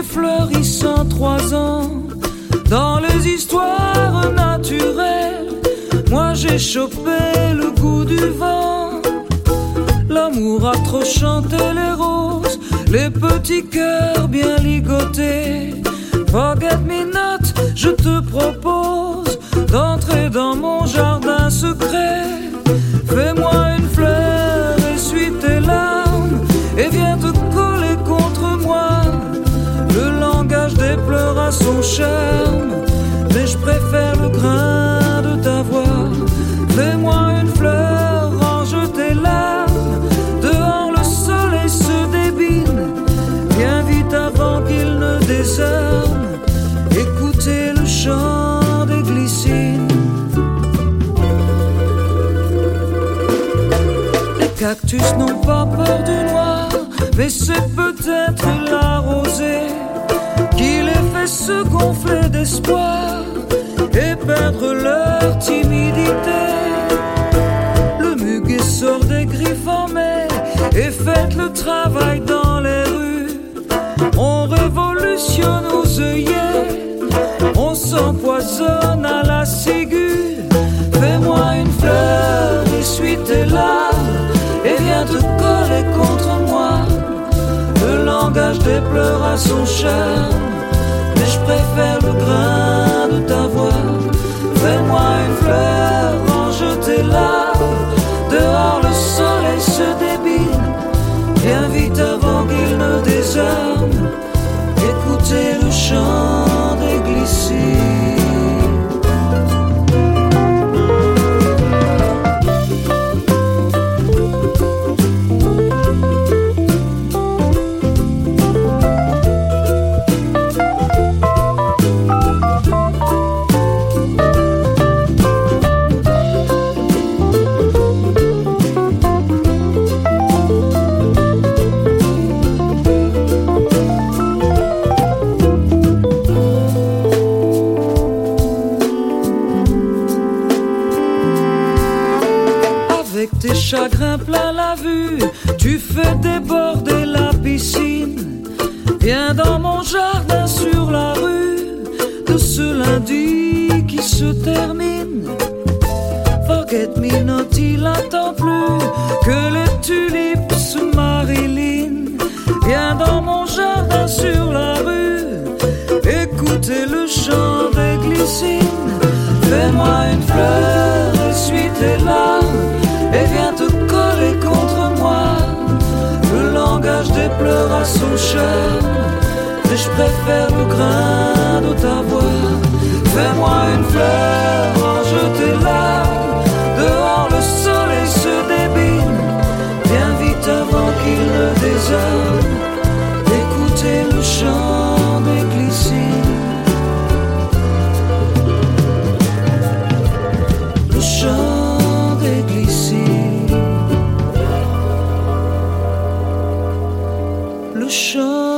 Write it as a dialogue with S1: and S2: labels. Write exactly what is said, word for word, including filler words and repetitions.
S1: fleurissant trois ans dans les histoires naturelles. Moi j'ai chopé le goût du vent. L'amour a trop chanté les roses, les petits cœurs bien ligotés. Forget me not, je te propose d'entrer dans mon jardin secret. Fais-moi une fleur, essuie tes larmes et viens te coller contre moi. Le langage des pleurs a son charme, mais je préfère le grain de ta voix. Fais-moi une fleur, range tes larmes. Dehors le soleil se débine, viens vite avant qu'il ne désarme. Écoutez le chant des glycines. Les cactus n'ont pas peur du noir, mais c'est peut-être la rosée qui les fait se gonfler d'espoir et perdre leur timidité. Le muguet sort des griffes en mai et faites le travail dans les rues. On révolutionne aux œillets, on s'empoisonne à la ciguë. Fais-moi une fleur, essuie tes larmes et viens te coller contre moi. Le langage des pleurs a son charme, mais je préfère le grain de ta voix. Fais-moi une fleur, range tes larmes. Dehors le soleil se débine, viens vite avant qu'il ne désarme. Écoutez le chant des glycines. Tes chagrins plein la vue, tu fais déborder la piscine. Viens dans mon jardin sur la rue de ce lundi qui se termine. Forget me not, il attend plus que les tulipes se marilynent. Viens dans mon jardin sur la rue, écoutez le chant des glycines. Fais-moi une fleur, essuie tes larmes et viens te coller contre moi. Le langage des pleurs a son charme, mais je préfère le grain de ta voix. Fais-moi une fleur, range tes larmes. Dehors le soleil se débine, viens vite avant qu'il ne désarme. Écoutez le chant des glycines. Le chant des glycines. Le chant